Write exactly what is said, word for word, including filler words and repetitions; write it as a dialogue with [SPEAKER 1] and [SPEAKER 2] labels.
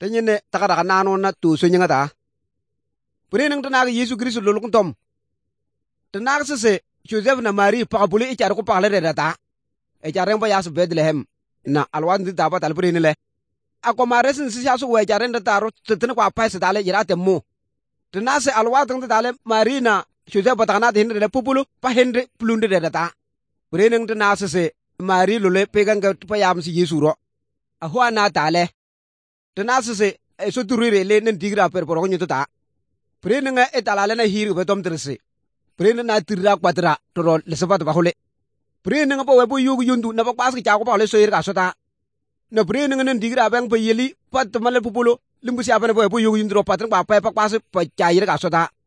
[SPEAKER 1] tanyene takada kanano na tu so nyinga ta prening tana ga Yesu Kristo lolukun tom tana se Joseph na Mary pakabuli ichar ko pakale de ta e jareng ba yas Bethlehem na alwan di dapat al prening le ako maresin si yasu we jareng da taro tetene kwa pa se dale ira temu tana se alwa tang dale Mary na Joseph batana de de pupulu pa hende plunde de ta prening tana se Mary lole pegan ga pa yam si Yesu ro ahwa na dale tana se so turire le nen digra per por gonyo ta prening e talale na hiru betom trese prening na tira kwatra toro le sabat ba hole prening pa we bu yugu yundu na ba pas ki cha ko pa le so ir ga so ta na prening nen digra bang pa yeli pat male pupulo limbu si apa na bu yugu yundu patran pa pa pas pa cha ir ga so ta